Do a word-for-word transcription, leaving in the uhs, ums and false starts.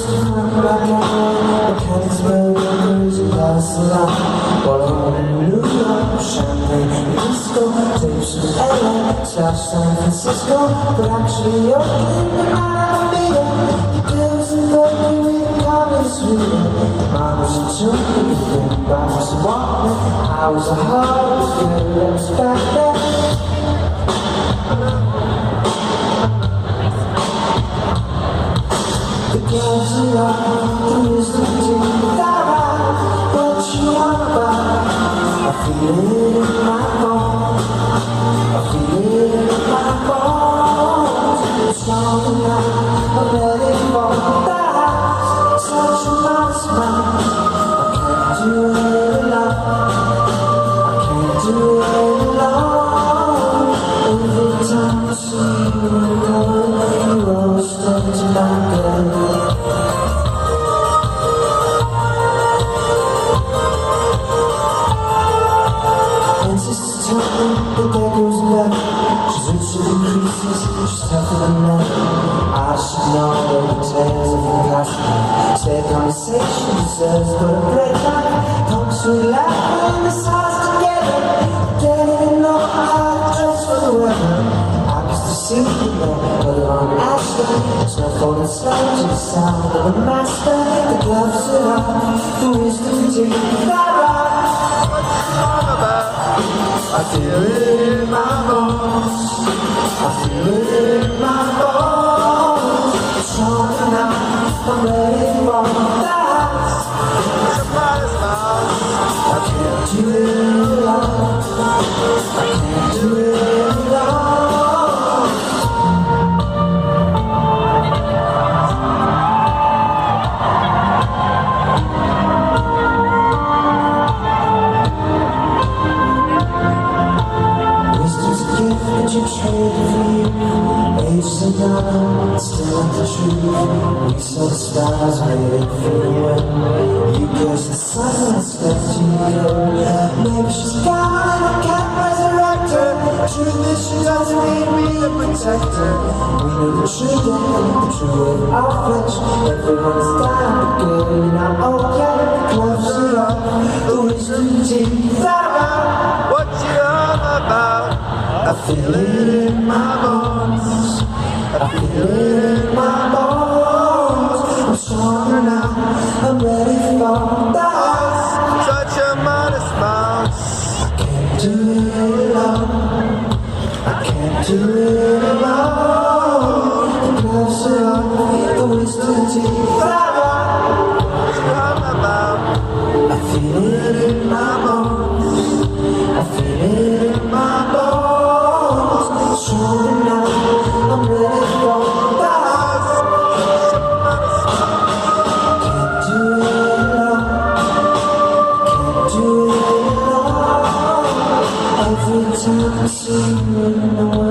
to run back out. Mechanicsburg, Rutgers, and Barcelona. While I'm in New York, Champagne, disco, tapes from L A, slash San Francisco. But actually, you're in the Miami. You do some fucking with comedy sweet. Mine was a joke, you think about us walking. I was a heart, was good, let us back there. The girls are up, the wisdom teeth that I, what you want about. I feel it in my bones, I feel it in my bones. It's long enough, I'm ready for that. Such a nice smile, I can't do it alone, I can't do it alone. Every time I see you, you always step to my girl. The day goes back, she's rich in increases, she's tougher than men. I should know all the tales of the past. Say conversation deserves but a great life. Come sweet life when the stars together. They didn't know how to dress for the weather. I used to see you there, but on Ashley. Snow falling slow to the sound of a master. The gloves are up, the wisdom teeth that rock. I feel it in my bones, I feel it in my bones. It's strong enough, I'm ready for that. I can't do it alone, I can't do it you trade for you, ages ago, still the truth. We saw the stars waiting for you. You cursed the silence, left you go. Maybe she's gone and I can't resurrect her. Truth is she doesn't need me to protect her. We know the truth, the true of our flesh. Everyone's dying but good, and I'm okay. Gloves are up, the wisdom teeth are out. What you all about? I feel it in my bones, I feel it in my bones. I'm stronger now, I'm ready for that. Such a modest mouse. I can't do it alone, I can't do it alone. The gloves are up, the wisdom teeth are out. I feel it in my bones, I feel it in my bones. Strong enough, I'm ready for that. Can't do it alone, can't do it alone. Every time I see you in the